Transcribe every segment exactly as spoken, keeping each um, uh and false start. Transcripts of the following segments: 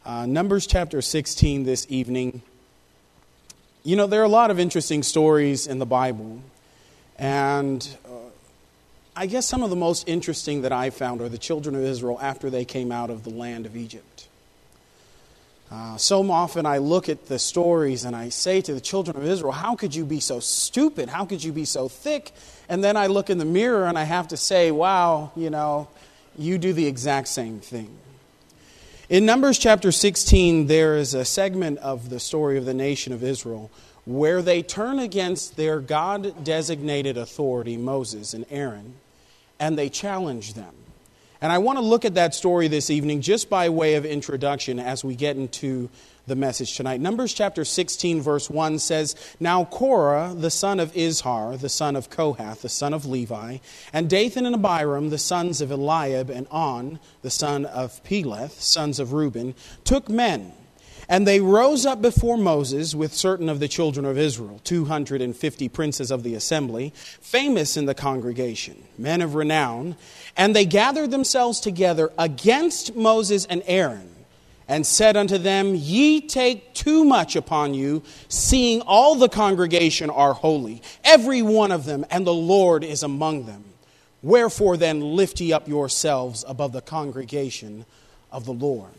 Uh, Numbers chapter sixteen this evening. You know, there are a lot of interesting stories in the Bible. And uh, I guess some of the most interesting that I found are the children of Israel after they came out of the land of Egypt. Uh, so often I look at the stories and I say to the children of Israel, how could you be so stupid? How could you be so thick? And then I look in the mirror and I have to say, wow, you know, you do the exact same thing. In Numbers chapter sixteen, there is a segment of the story of the nation of Israel where they turn against their God-designated authority, Moses and Aaron, and they challenge them. And I want to look at that story this evening just by way of introduction as we get into the message tonight. Numbers chapter sixteen verse one says, Now Korah, the son of Izhar, the son of Kohath, the son of Levi, and Dathan and Abiram, the sons of Eliab, and On, the son of Peleth, sons of Reuben, took men. And they rose up before Moses with certain of the children of Israel, two hundred fifty princes of the assembly, famous in the congregation, men of renown. And they gathered themselves together against Moses and Aaron, and said unto them, Ye take too much upon you, seeing all the congregation are holy, every one of them, and the Lord is among them. Wherefore then lift ye up yourselves above the congregation of the Lord.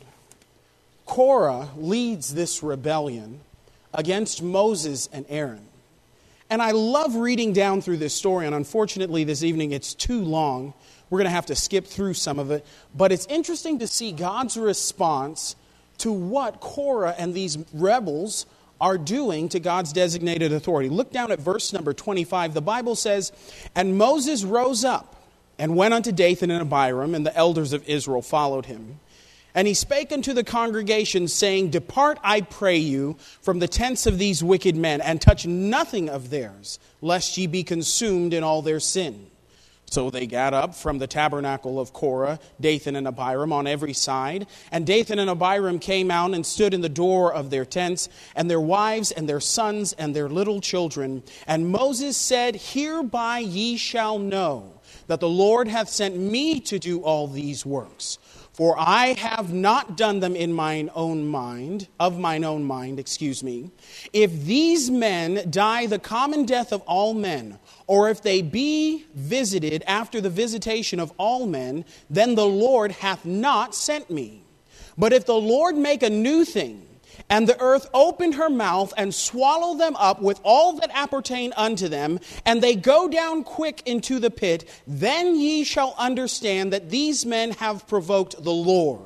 Korah leads this rebellion against Moses and Aaron. And I love reading down through this story, and unfortunately this evening it's too long. We're going to have to skip through some of it. But it's interesting to see God's response to what Korah and these rebels are doing to God's designated authority. Look down at verse number twenty-five. The Bible says, And Moses rose up and went unto Dathan and Abiram, and the elders of Israel followed him. And he spake unto the congregation, saying, Depart, I pray you, from the tents of these wicked men, and touch nothing of theirs, lest ye be consumed in all their sin. So they got up from the tabernacle of Korah, Dathan and Abiram on every side. And Dathan and Abiram came out and stood in the door of their tents, and their wives and their sons and their little children. And Moses said, Hereby ye shall know that the Lord hath sent me to do all these works. For I have not done them in mine own mind, of mine own mind, excuse me. If these men die the common death of all men, or if they be visited after the visitation of all men, then the Lord hath not sent me. But if the Lord make a new thing, and the earth open her mouth and swallow them up with all that appertain unto them, and they go down quick into the pit, then ye shall understand that these men have provoked the Lord.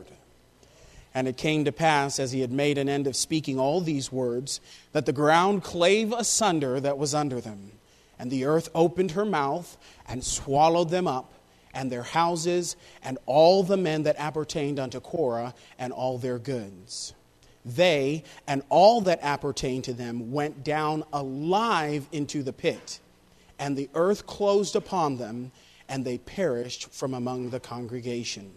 And it came to pass, as he had made an end of speaking all these words, that the ground clave asunder that was under them. And the earth opened her mouth and swallowed them up, and their houses, and all the men that appertained unto Korah, and all their goods. They and all that appertained to them went down alive into the pit, and the earth closed upon them, and they perished from among the congregation.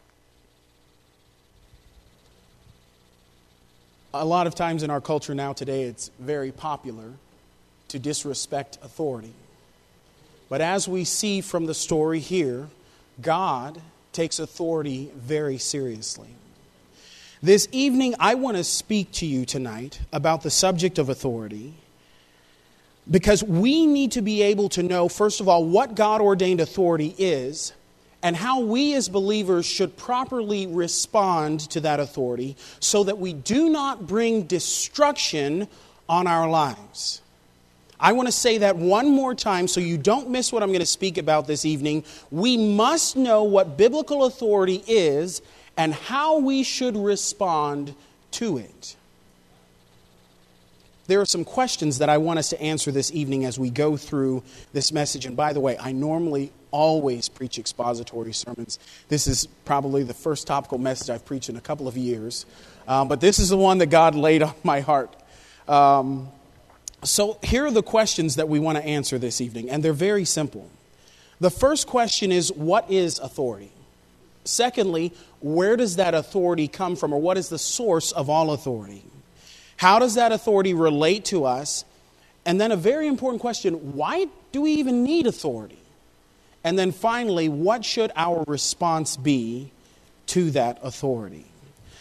A lot of times in our culture now today, it's very popular to disrespect authority. But as we see from the story here, God takes authority very seriously. This evening, I want to speak to you tonight about the subject of authority, because we need to be able to know, first of all, what God-ordained authority is and how we as believers should properly respond to that authority so that we do not bring destruction on our lives. I want to say that one more time so you don't miss what I'm going to speak about this evening. We must know what biblical authority is and how we should respond to it. There are some questions that I want us to answer this evening as we go through this message. And by the way, I normally always preach expository sermons. This is probably the first topical message I've preached in a couple of years. Um, but this is the one that God laid on my heart. Um, so here are the questions that we want to answer this evening. And they're very simple. The first question is, what is authority? Secondly, where does that authority come from, or what is the source of all authority? How does that authority relate to us? And then a very important question, why do we even need authority? And then finally, what should our response be to that authority?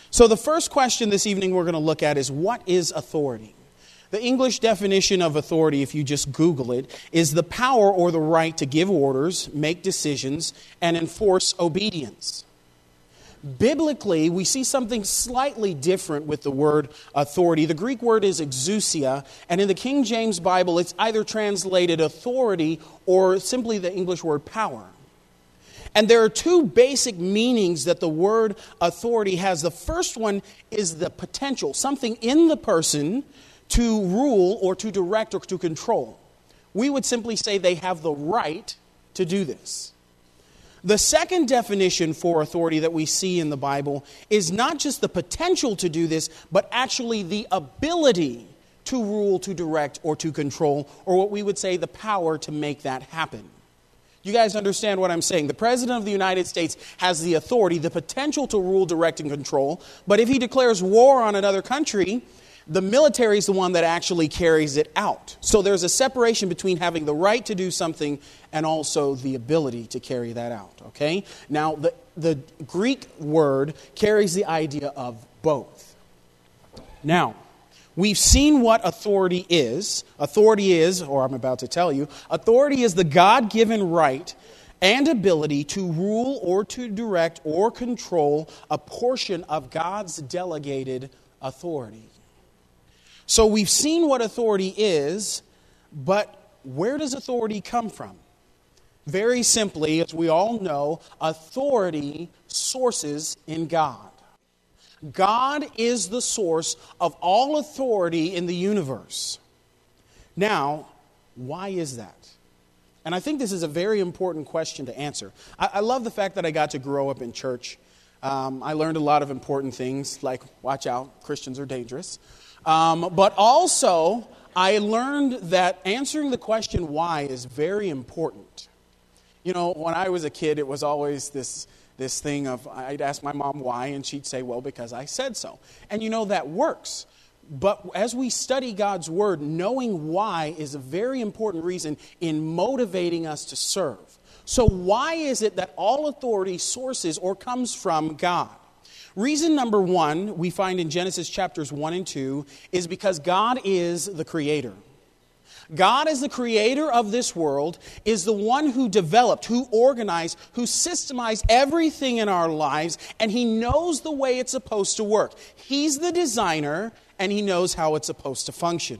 So the first question this evening we're going to look at is, what is authority? The English definition of authority, if you just Google it, is the power or the right to give orders, make decisions, and enforce obedience. Biblically, we see something slightly different with the word authority. The Greek word is exousia, and in the King James Bible, it's either translated authority or simply the English word power. And there are two basic meanings that the word authority has. The first one is the potential, something in the person to rule or to direct or to control. We would simply say they have the right to do this. The second definition for authority that we see in the Bible is not just the potential to do this, but actually the ability to rule, to direct, or to control, or what we would say the power to make that happen. You guys understand what I'm saying? The President of the United States has the authority, the potential to rule, direct, and control, but if he declares war on another country, the military is the one that actually carries it out. So there's a separation between having the right to do something and also the ability to carry that out. Okay? Now, the, the Greek word carries the idea of both. Now, we've seen what authority is. Authority is, or I'm about to tell you, authority is the God-given right and ability to rule or to direct or control a portion of God's delegated authority. So we've seen what authority is, but where does authority come from? Very simply, as we all know, authority sources in God. God is the source of all authority in the universe. Now, why is that? And I think this is a very important question to answer. I, I love the fact that I got to grow up in church. Um, I learned a lot of important things, like, watch out, Christians are dangerous. Um, but also, I learned that answering the question why is very important. You know, when I was a kid, it was always this this thing of, I'd ask my mom why, and she'd say, well, because I said so. And you know, that works. But as we study God's Word, knowing why is a very important reason in motivating us to serve. So why is it that all authority sources or comes from God? Reason number one, we find in Genesis chapters one and two, is because God is the creator. God is the creator of this world, is the one who developed, who organized, who systemized everything in our lives, and He knows the way it's supposed to work. He's the designer, and He knows how it's supposed to function.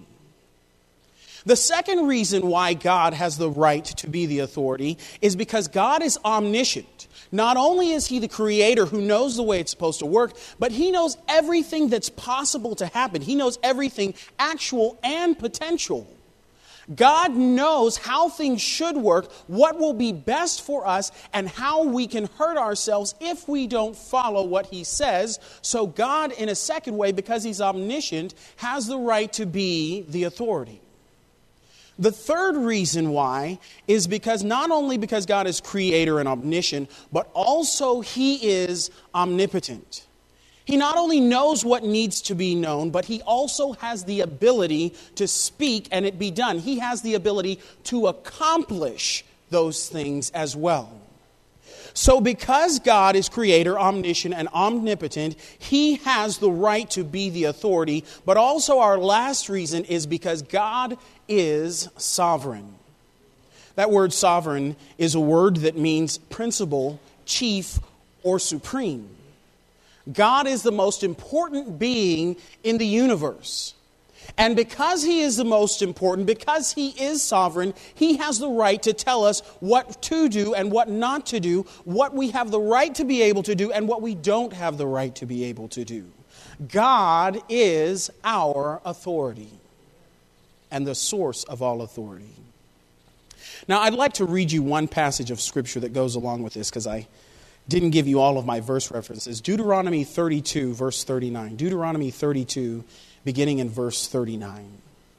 The second reason why God has the right to be the authority is because God is omniscient. Not only is He the creator who knows the way it's supposed to work, but He knows everything that's possible to happen. He knows everything actual and potential. God knows how things should work, what will be best for us, and how we can hurt ourselves if we don't follow what He says. So God, in a second way, because He's omniscient, has the right to be the authority. The third reason why is because not only because God is creator and omniscient, but also He is omnipotent. He not only knows what needs to be known, but He also has the ability to speak and it be done. He has the ability to accomplish those things as well. So because God is creator, omniscient, and omnipotent, He has the right to be the authority. But also our last reason is because God is sovereign. That word sovereign is a word that means principal, chief, or supreme. God is the most important being in the universe. And because He is the most important, because He is sovereign, He has the right to tell us what to do and what not to do, what we have the right to be able to do and what we don't have the right to be able to do. God is our authority and the source of all authority. Now, I'd like to read you one passage of Scripture that goes along with this because I didn't give you all of my verse references. Deuteronomy thirty-two, verse thirty-nine. Deuteronomy thirty-two, beginning in verse thirty-nine.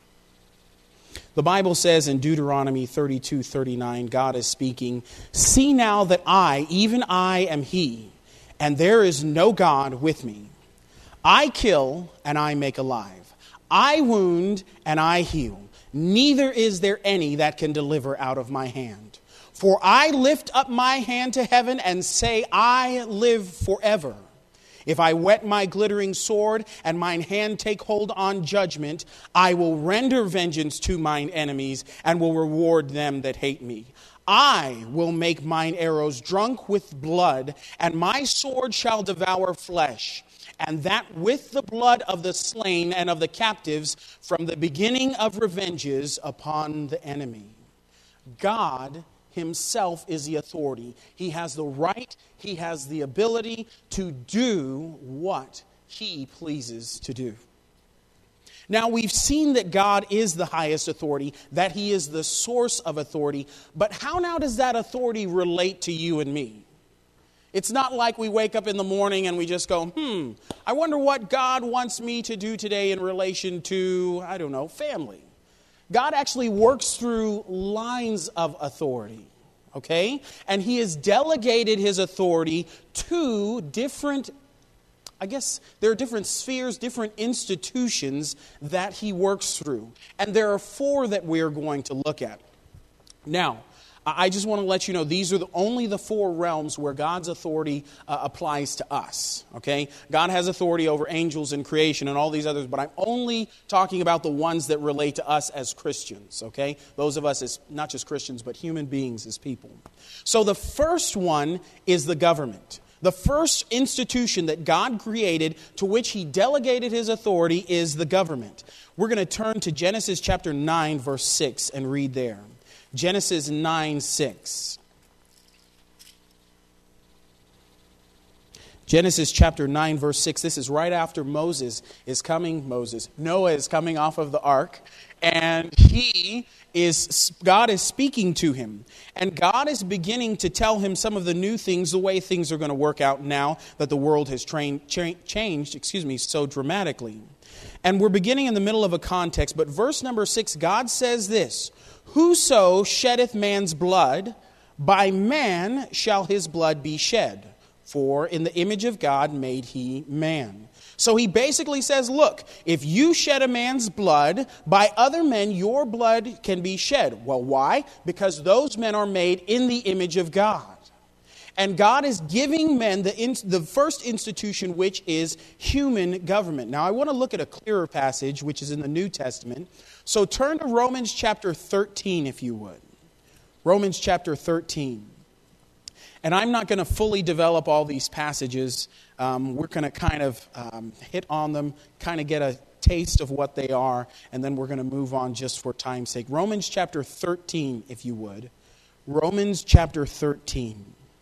The Bible says in Deuteronomy thirty-two, thirty-nine, God is speaking, "See now that I, even I, am He, and there is no God with me. I kill, and I make alive. I wound, and I heal. Neither is there any that can deliver out of my hand. For I lift up my hand to heaven and say, I live forever. If I whet my glittering sword, and mine hand take hold on judgment, I will render vengeance to mine enemies, and will reward them that hate me. I will make mine arrows drunk with blood, and my sword shall devour flesh, and that with the blood of the slain and of the captives, from the beginning of revenges upon the enemy. God himself is the authority. He has the right, he has the ability to do what he pleases to do. Now, we've seen that God is the highest authority, that he is the source of authority, but how now does that authority relate to you and me? It's not like we wake up in the morning and we just go, hmm, I wonder what God wants me to do today in relation to, I don't know, family. God actually works through lines of authority, okay? And he has delegated his authority to different, I guess there are different spheres, different institutions that he works through. And there are four that we're going to look at. Now, I just want to let you know these are the, only the four realms where God's authority uh, applies to us, okay? God has authority over angels and creation and all these others, but I'm only talking about the ones that relate to us as Christians, okay? Those of us as not just Christians, but human beings as people. So the first one is the government. The first institution that God created to which he delegated his authority is the government. We're going to turn to Genesis chapter nine, verse six, and read there. Genesis nine six. Genesis chapter nine, verse six. This is right after Moses is coming. Moses. Noah is coming off of the ark. And he is, God is speaking to him. And God is beginning to tell him some of the new things, the way things are going to work out now that the world has trained, cha- changed, excuse me, so dramatically. And we're beginning in the middle of a context. But verse number six, God says this, whoso sheddeth man's blood, by man shall his blood be shed. For in the image of God made he man. So he basically says, look, if you shed a man's blood, by other men your blood can be shed. Well, why? Because those men are made in the image of God. And God is giving men the, in, the first institution, which is human government. Now, I want to look at a clearer passage, which is in the New Testament. So turn to Romans chapter thirteen, if you would. Romans chapter thirteen. And I'm not going to fully develop all these passages. Um, we're going to kind of um, hit on them, kind of get a taste of what they are, and then we're going to move on just for time's sake. Romans chapter thirteen, if you would. Romans chapter thirteen.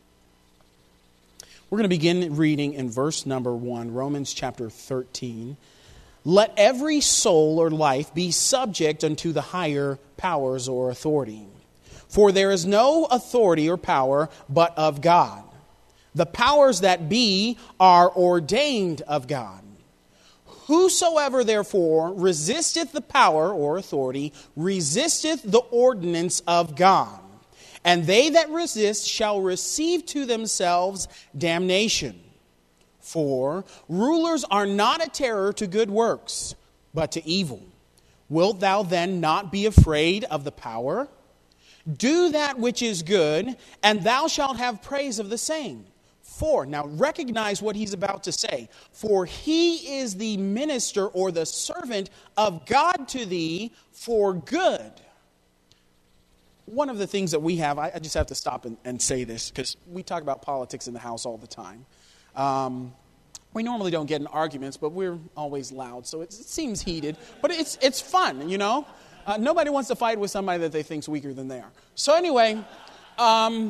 We're going to begin reading in verse number one, Romans chapter thirteen. Let every soul or life be subject unto the higher powers or authority. For there is no authority or power but of God. The powers that be are ordained of God. Whosoever therefore resisteth the power or authority, resisteth the ordinance of God. And they that resist shall receive to themselves damnation. For rulers are not a terror to good works, but to evil. Wilt thou then not be afraid of the power? Do that which is good, and thou shalt have praise of the same. For, now recognize what he's about to say. For he is the minister or the servant of God to thee for good. One of the things that we have, I, I just have to stop and, and say this, because we talk about politics in the house all the time. Um, we normally don't get in arguments, but we're always loud, so it, it seems heated. But it's it's fun, you know? Uh, nobody wants to fight with somebody that they think's weaker than they are. So anyway, um,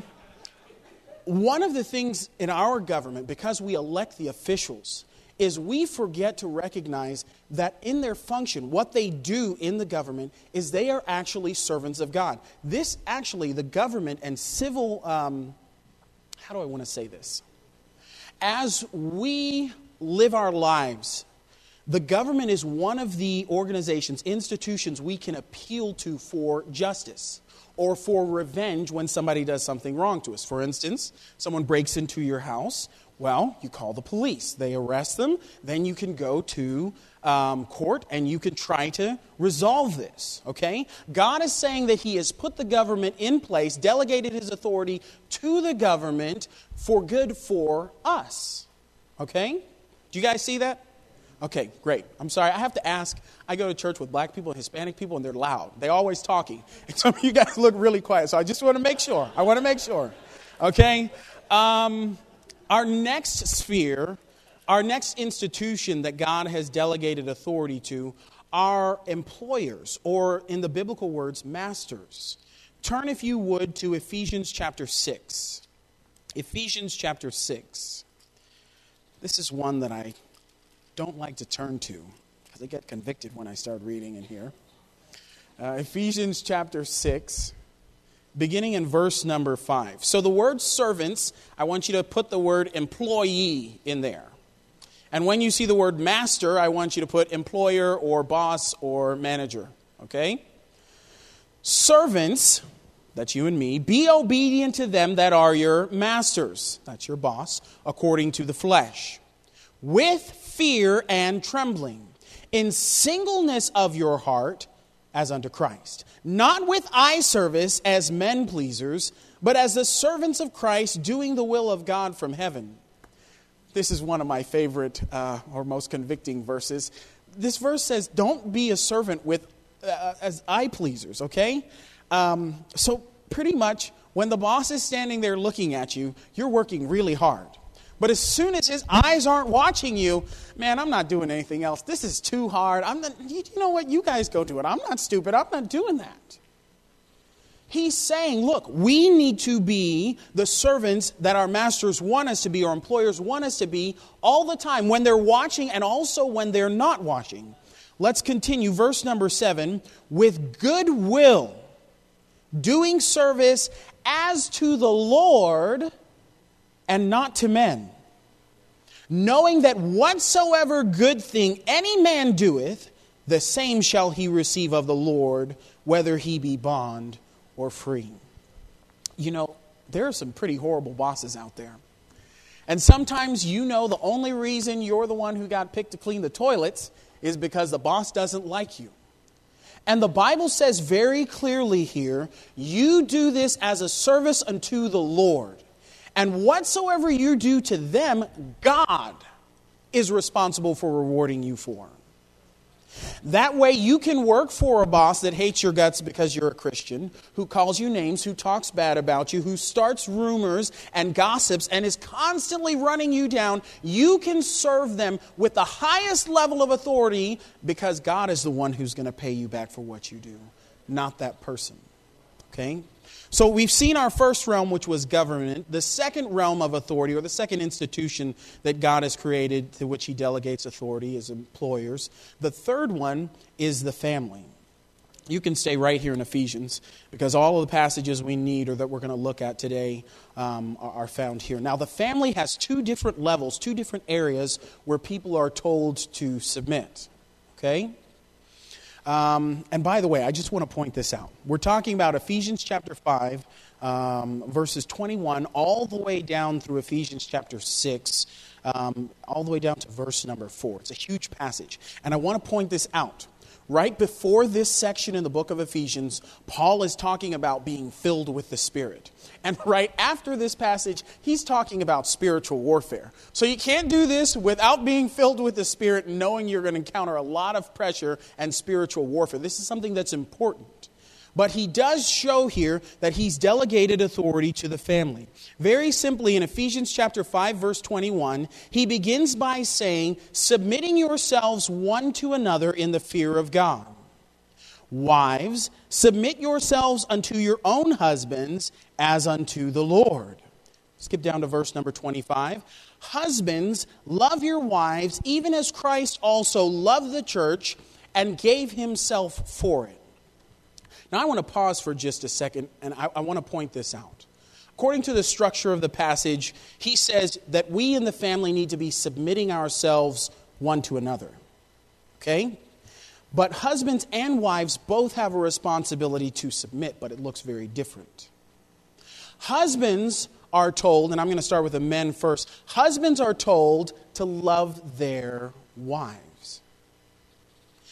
one of the things in our government, because we elect the officials, is we forget to recognize that in their function, what they do in the government is they are actually servants of God. This actually, the government and civil, um, how do I want to say this? As we live our lives, the government is one of the organizations, institutions we can appeal to for justice or for revenge when somebody does something wrong to us. For instance, someone breaks into your house. Well, you call the police. They arrest them. Then you can go to um, court and you can try to resolve this. Okay? God is saying that he has put the government in place, delegated his authority to the government for good for us. Okay? Do you guys see that? Okay, great. I'm sorry. I have to ask. I go to church with black people and Hispanic people, and they're loud. They're always talking. And some of you guys look really quiet. So I just want to make sure. I want to make sure. Okay? Um, our next sphere, our next institution that God has delegated authority to are employers, or in the biblical words, masters. Turn, if you would, to Ephesians chapter six. Ephesians chapter six. This is one that I don't like to turn to because I get convicted when I start reading in here. Uh, Ephesians chapter six, beginning in verse number five. So the word servants, I want you to put the word employee in there. And when you see the word master, I want you to put employer or boss or manager. Okay? Servants, that's you and me, be obedient to them that are your masters, that's your boss, according to the flesh, with fear and trembling, in singleness of your heart, as unto Christ, not with eye service as men pleasers, but as the servants of Christ, doing the will of God from heaven. This is one of my favorite uh, or most convicting verses. This verse says, don't be a servant with uh, as eye pleasers, okay? Um, so pretty much when the boss is standing there looking at you, you're working really hard. But as soon as his eyes aren't watching you, man, I'm not doing anything else. This is too hard. I'm not, you know what? You guys go do it. I'm not stupid. I'm not doing that. He's saying, look, we need to be the servants that our masters want us to be, or employers want us to be all the time when they're watching and also when they're not watching. Let's continue. Verse number seven, with good will, doing service as to the Lord and not to men, knowing that whatsoever good thing any man doeth, the same shall he receive of the Lord, whether he be bond or free. You know, there are some pretty horrible bosses out there. And sometimes you know the only reason you're the one who got picked to clean the toilets is because the boss doesn't like you. And the Bible says very clearly here, you do this as a service unto the Lord. And whatsoever you do to them, God is responsible for rewarding you for. That way you can work for a boss that hates your guts because you're a Christian, who calls you names, who talks bad about you, who starts rumors and gossips and is constantly running you down. You can serve them with the highest level of authority because God is the one who's going to pay you back for what you do, not that person. Okay? So we've seen our first realm, which was government. The second realm of authority, or the second institution that God has created to which he delegates authority, is employers. The third one is the family. You can stay right here in Ephesians, because all of the passages we need or that we're going to look at today um, are found here. Now, the family has two different levels, two different areas where people are told to submit. Okay? Um, and by the way, I just want to point this out. We're talking about Ephesians chapter five, um, verses twenty-one, all the way down through Ephesians chapter six, um, all the way down to verse number four. It's a huge passage. And I want to point this out. Right before this section in the book of Ephesians, Paul is talking about being filled with the Spirit. And right after this passage, he's talking about spiritual warfare. So you can't do this without being filled with the Spirit and knowing you're going to encounter a lot of pressure and spiritual warfare. This is something that's important. But he does show here that he's delegated authority to the family. Very simply, in Ephesians chapter five, verse twenty-one, he begins by saying, submitting yourselves one to another in the fear of God. Wives, submit yourselves unto your own husbands as unto the Lord. Skip down to verse number twenty-five. Husbands, love your wives, even as Christ also loved the church and gave himself for it. Now, I want to pause for just a second, and I, I want to point this out. According to the structure of the passage, he says that we in the family need to be submitting ourselves one to another. Okay? But husbands and wives both have a responsibility to submit, but it looks very different. Husbands are told, and I'm going to start with the men first, husbands are told to love their wives.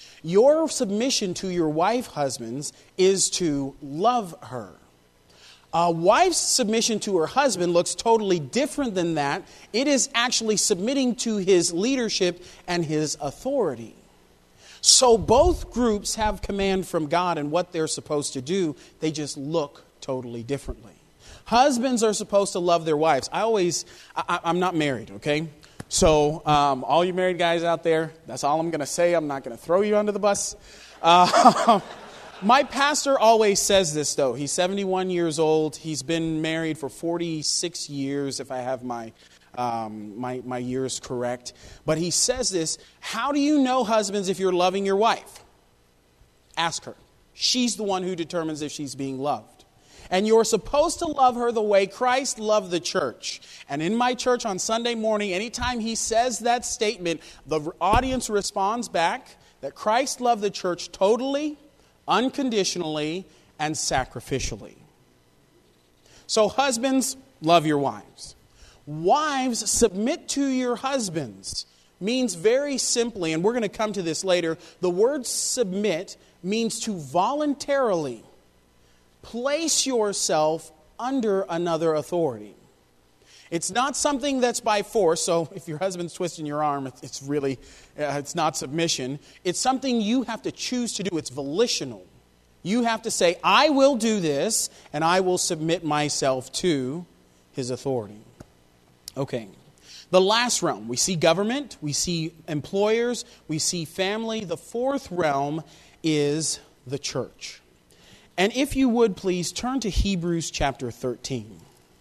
Your submission to your wife, husbands, is to love her. A wife's submission to her husband looks totally different than that. It is actually submitting to his leadership and his authority. So both groups have command from God and what they're supposed to do. They just look totally differently. Husbands are supposed to love their wives. I always, I, I'm not married, okay? So um, all you married guys out there, that's all I'm going to say. I'm not going to throw you under the bus. Uh, My pastor always says this, though. He's seventy-one years old. He's been married for forty-six years, if I have my, um, my, my years correct. But he says this, how do you know, husbands, if you're loving your wife? Ask her. She's the one who determines if she's being loved. And you're supposed to love her the way Christ loved the church. And in my church on Sunday morning, anytime he says that statement, the audience responds back that Christ loved the church totally, unconditionally, and sacrificially. So husbands, love your wives. Wives, submit to your husbands. Means very simply, and we're going to come to this later, the word submit means to voluntarily place yourself under another authority. It's not something that's by force. So if your husband's twisting your arm, it's really, uh, it's not submission. It's something you have to choose to do. It's volitional. You have to say, I will do this, and I will submit myself to his authority. Okay. The last realm, we see government, we see employers, we see family. The fourth realm is the church. And if you would please turn to Hebrews chapter thirteen.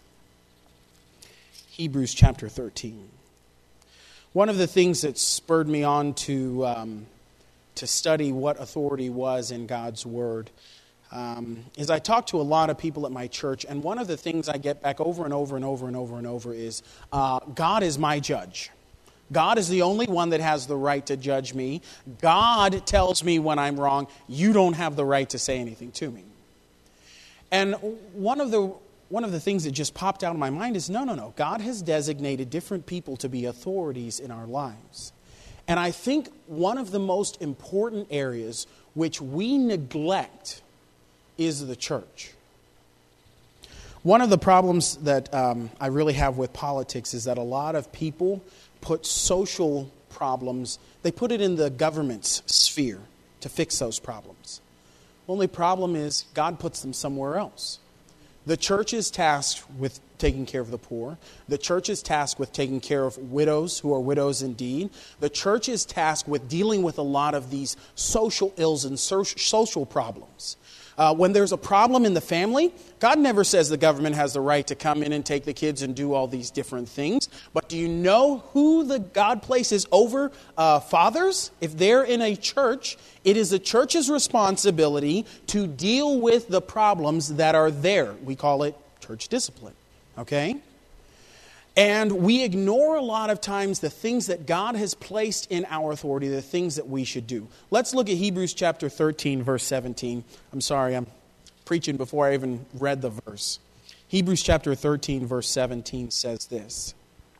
Hebrews chapter thirteen. One of the things that spurred me on to um, to study what authority was in God's Word um, is I talk to a lot of people at my church, and one of the things I get back over and over and over and over and over is, uh, God is my judge. God is the only one that has the right to judge me. God tells me when I'm wrong. You don't have the right to say anything to me. And one of the One of the things that just popped out of my mind is, no, no, no. God has designated different people to be authorities in our lives. And I think one of the most important areas which we neglect is the church. One of the problems that um, I really have with politics is that a lot of people put social problems, they put it in the government's sphere to fix those problems. The only problem is God puts them somewhere else. The church is tasked with taking care of the poor. The church is tasked with taking care of widows who are widows indeed. The church is tasked with dealing with a lot of these social ills and social problems. Uh, when there's a problem in the family, God never says the government has the right to come in and take the kids and do all these different things. But do you know who the God places over uh, fathers? If they're in a church, it is the church's responsibility to deal with the problems that are there. We call it church discipline. Okay? And we ignore a lot of times the things that God has placed in our authority, the things that we should do. Let's look at Hebrews chapter thirteen, verse seventeen. I'm sorry, I'm preaching before I even read the verse. Hebrews chapter thirteen, verse seventeen says this.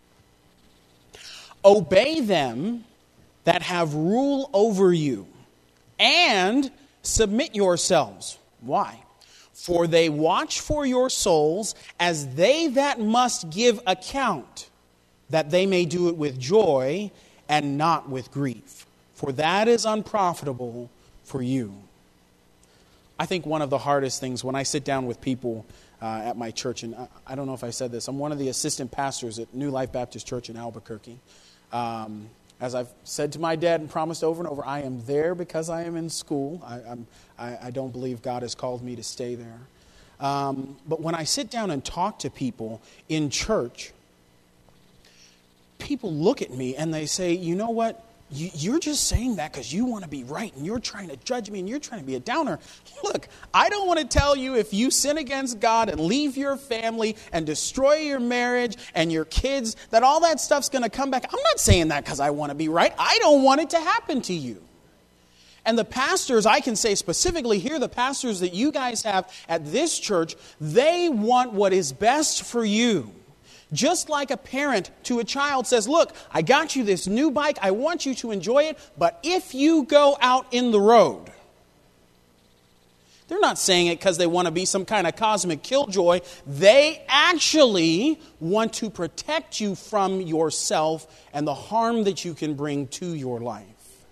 Obey them that have rule over you, and submit yourselves. Why? For they watch for your souls as they that must give account, that they may do it with joy and not with grief. For that is unprofitable for you. I think one of the hardest things when I sit down with people uh, at my church, and I, I don't know if I said this, I'm one of the assistant pastors at New Life Baptist Church in Albuquerque. Um, As I've said to my dad and promised over and over, I am there because I am in school. I, I'm, I, I don't believe God has called me to stay there. Um, but when I sit down and talk to people in church, people look at me and they say, you know what? You, you're just saying that because you want to be right and you're trying to judge me and you're trying to be a downer. Look, I don't want to tell you if you sin against God and leave your family and destroy your marriage and your kids, that all that stuff's going to come back. I'm not saying that because I want to be right. I don't want it to happen to you. And the pastors, I can say specifically here, the pastors that you guys have at this church, they want what is best for you. Just like a parent to a child says, look, I got you this new bike. I want you to enjoy it. But if you go out in the road, They're not saying it because they want to be some kind of cosmic killjoy. They actually want to protect you from yourself and the harm that you can bring to your life.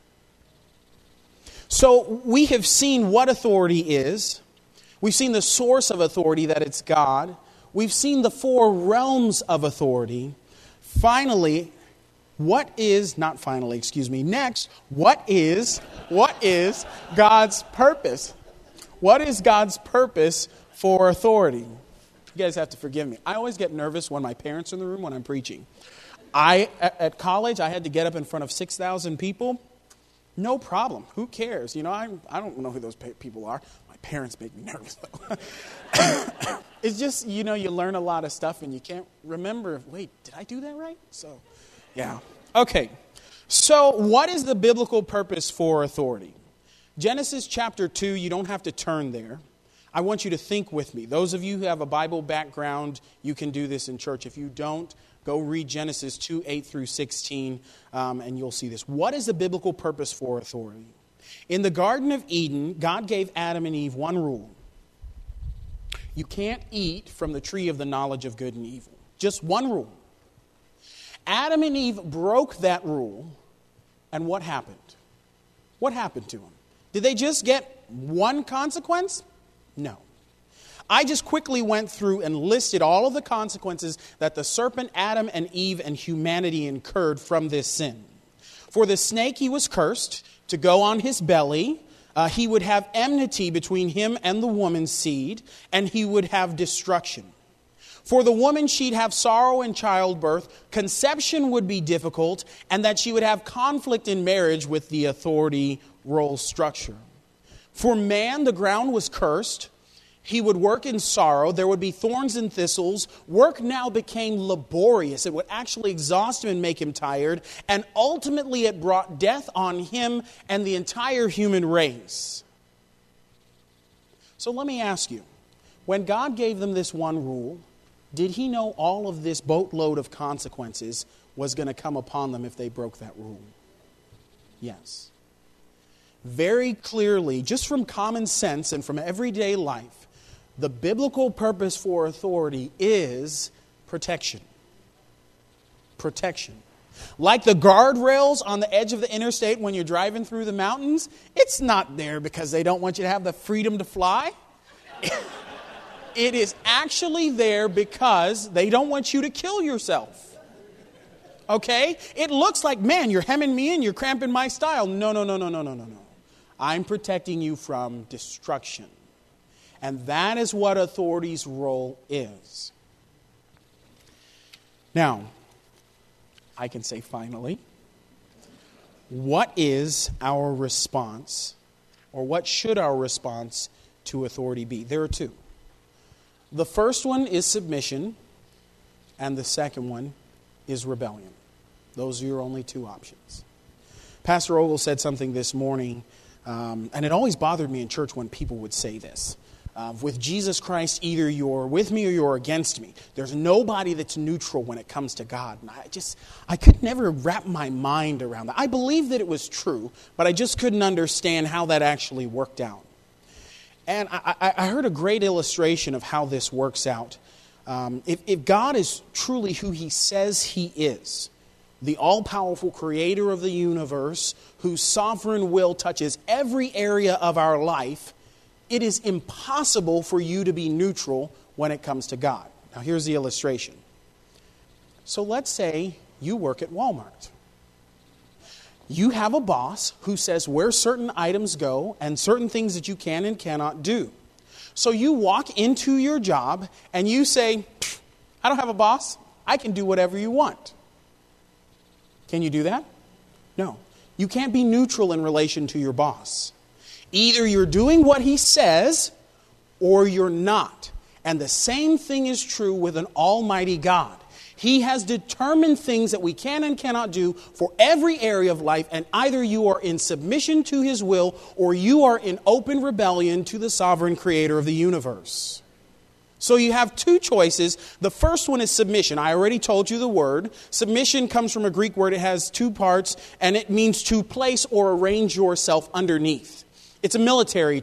So we have seen what authority is. We've seen the source of authority, that it's God. We've seen the four realms of authority. Finally, what is, not finally, excuse me, next, what is, what is God's purpose? What is God's purpose for authority? You guys have to forgive me. I always get nervous when my parents are in the room when I'm preaching. I, at college, I had to get up in front of six thousand people. No problem. Who cares? You know, I I don't know who those people are. My parents make me nervous, though. It's just, you know, you learn a lot of stuff and you can't remember, wait, did I do that right? So, yeah. Okay. So, what is the biblical purpose for authority? Genesis chapter two, you don't have to turn there. I want you to think with me. Those of you who have a Bible background, you can do this in church. If you don't, go read Genesis two, eight through sixteen, um, and you'll see this. What is the biblical purpose for authority? In the Garden of Eden, God gave Adam and Eve one rule. You can't eat from the tree of the knowledge of good and evil. Just one rule. Adam and Eve broke that rule, and what happened? What happened to them? Did they just get one consequence? No. I just quickly went through and listed all of the consequences that the serpent, Adam and Eve, and humanity incurred from this sin. For the snake, he was cursed to go on his belly. Uh, he would have enmity between him and the woman's seed, and he would have destruction. For the woman, she'd have sorrow in childbirth, conception would be difficult, and that she would have conflict in marriage with the authority role structure. For man, the ground was cursed. He would work in sorrow. There would be thorns and thistles. Work now became laborious. It would actually exhaust him and make him tired. And ultimately it brought death on him and the entire human race. So let me ask you, when God gave them this one rule, did he know all of this boatload of consequences was going to come upon them if they broke that rule? Yes. Very clearly, just from common sense and from everyday life, the biblical purpose for authority is protection. Protection. Like the guardrails on the edge of the interstate when you're driving through the mountains, it's not there because they don't want you to have the freedom to fly. It is actually there because they don't want you to kill yourself. Okay? It looks like, man, you're hemming me in, you're cramping my style. No, no, no, no, no, no, no, no. I'm protecting you from destruction. And that is what authority's role is. Now, I can say finally, what is our response, or what should our response to authority be? There are two. The first one is submission, and the second one is rebellion. Those are your only two options. Pastor Ogle said something this morning, um, and it always bothered me in church when people would say this. Uh, with Jesus Christ, either you're with me or you're against me. There's nobody that's neutral when it comes to God. And I just, I could never wrap my mind around that. I believe that it was true, but I just couldn't understand how that actually worked out. And I, I heard a great illustration of how this works out. Um, if, if God is truly who he says he is, the all-powerful creator of the universe, whose sovereign will touches every area of our life, it is impossible for you to be neutral when it comes to God. Now here's the illustration. So let's say you work at Walmart. You have a boss who says where certain items go and certain things that you can and cannot do. So you walk into your job and you say, I don't have a boss. I can do whatever you want. Can you do that? No. You can't be neutral in relation to your boss. Either you're doing what he says or you're not. And the same thing is true with an almighty God. He has determined things that we can and cannot do for every area of life, and either you are in submission to his will or you are in open rebellion to the sovereign creator of the universe. So you have two choices. The first one is submission. I already told you the word. Submission comes from a Greek word. It has two parts, and it means to place or arrange yourself underneath. It's a military term.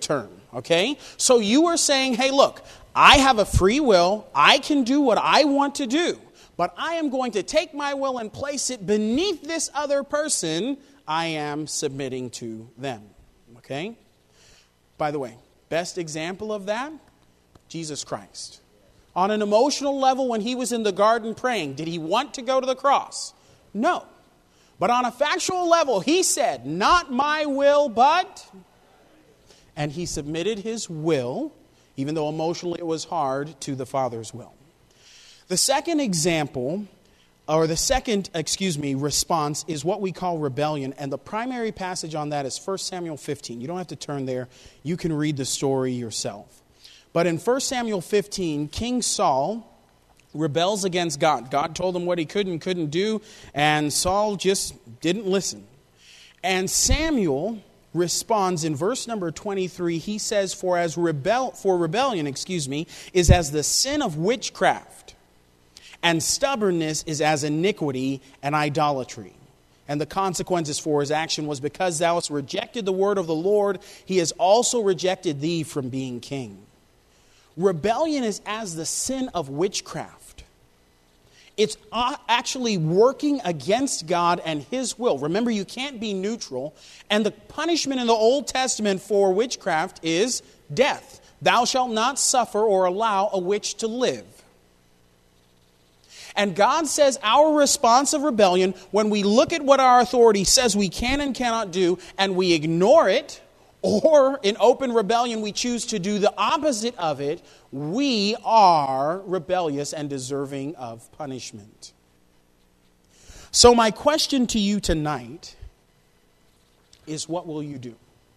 Okay? So you are saying, hey, look, I have a free will. I can do what I want to do. But I am going to take my will and place it beneath this other person. I am submitting to them. Okay? By the way, best example of that, Jesus Christ. On an emotional level, when he was in the garden praying, did he want to go to the cross? No. But on a factual level, he said, not my will, but... And he submitted his will, even though emotionally it was hard, to the Father's will. The second example, or the second, excuse me, response is what we call rebellion. And the primary passage on that is First Samuel fifteen. You don't have to turn there. You can read the story yourself. But in First Samuel fifteen, King Saul rebels against God. God told him what he could and couldn't do, and Saul just didn't listen. And Samuel responds in verse number twenty-three. He says, for as rebel for rebellion, excuse me, is as the sin of witchcraft, and stubbornness is as iniquity and idolatry. And the consequences for his action was, because thou hast rejected the word of the Lord, he has also rejected thee from being king. Rebellion is as the sin of witchcraft. It's actually working against God and his will. Remember, you can't be neutral. And the punishment in the Old Testament for witchcraft is death. Thou shalt not suffer or allow a witch to live. And God says our response of rebellion, when we look at what our authority says we can and cannot do, and we ignore it, or in open rebellion we choose to do the opposite of it, we are rebellious and deserving of punishment. So my question to you tonight is, what will you do?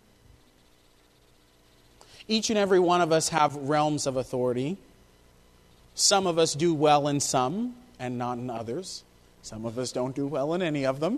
Each and every one of us have realms of authority. Some of us do well in some and not in others. Some of us don't do well in any of them.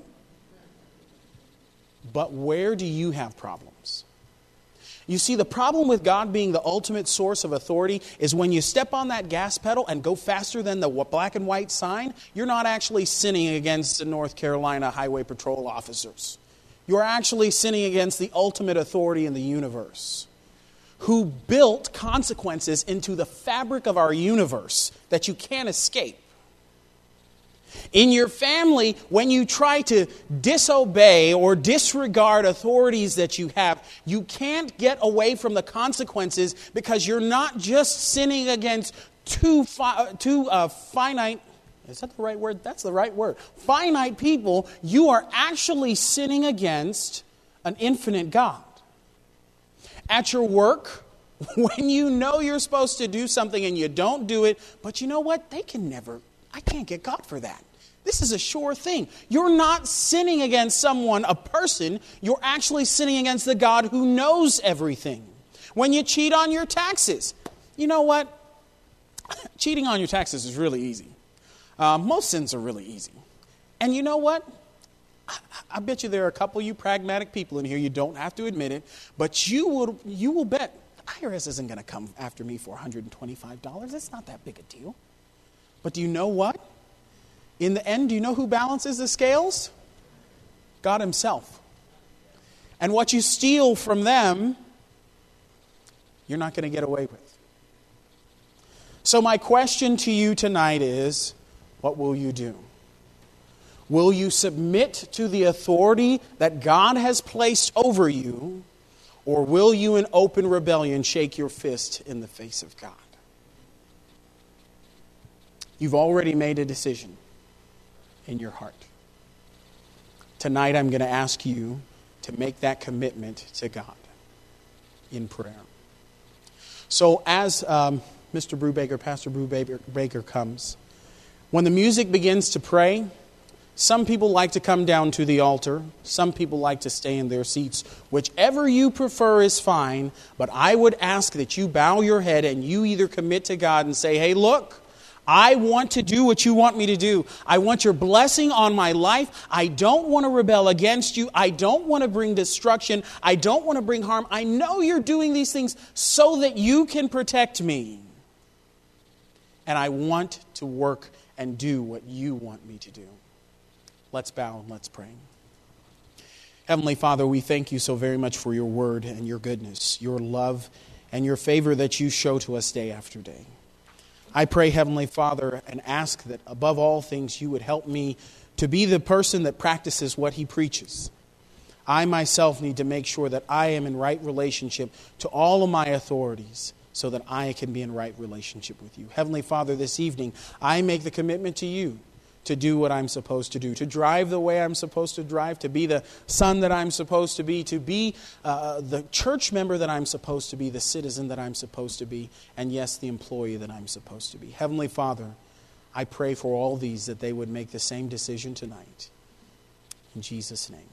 But where do you have problems? You see, the problem with God being the ultimate source of authority is when you step on that gas pedal and go faster than the black and white sign, you're not actually sinning against the North Carolina Highway Patrol officers. You're actually sinning against the ultimate authority in the universe, who built consequences into the fabric of our universe that you can't escape. In your family, when you try to disobey or disregard authorities that you have, you can't get away from the consequences, because you're not just sinning against two, fi- two uh, finite, is that the right word? That's the right word. Finite people. You are actually sinning against an infinite God. At your work, when you know you're supposed to do something and you don't do it, but you know what? They can never, I can't get caught for that. This is a sure thing. You're not sinning against someone, a person. You're actually sinning against the God who knows everything. When you cheat on your taxes, you know what? Cheating on your taxes is really easy. Uh, most sins are really easy. And you know what? I, I bet you there are a couple of you pragmatic people in here. You don't have to admit it. But you will, you will bet the I R S isn't going to come after me for one hundred twenty-five dollars. It's not that big a deal. But do you know what? In the end, do you know who balances the scales? God himself. And what you steal from them, you're not going to get away with. So my question to you tonight is, what will you do? Will you submit to the authority that God has placed over you, or will you in open rebellion shake your fist in the face of God? You've already made a decision in your heart. Tonight I'm going to ask you to make that commitment to God in prayer. So as um, Mister Brubaker, Pastor Brubaker comes, when the music begins to pray, some people like to come down to the altar. Some people like to stay in their seats. Whichever you prefer is fine, but I would ask that you bow your head and you either commit to God and say, hey, look, I want to do what you want me to do. I want your blessing on my life. I don't want to rebel against you. I don't want to bring destruction. I don't want to bring harm. I know you're doing these things so that you can protect me. And I want to work and do what you want me to do. Let's bow and let's pray. Heavenly Father, we thank you so very much for your word and your goodness, your love and your favor that you show to us day after day. I pray, Heavenly Father, and ask that above all things you would help me to be the person that practices what he preaches. I myself need to make sure that I am in right relationship to all of my authorities so that I can be in right relationship with you. Heavenly Father, this evening, I make the commitment to you to do what I'm supposed to do, to drive the way I'm supposed to drive, to be the son that I'm supposed to be, to be uh, the church member that I'm supposed to be, the citizen that I'm supposed to be, and yes, the employee that I'm supposed to be. Heavenly Father, I pray for all these that they would make the same decision tonight. In Jesus' name.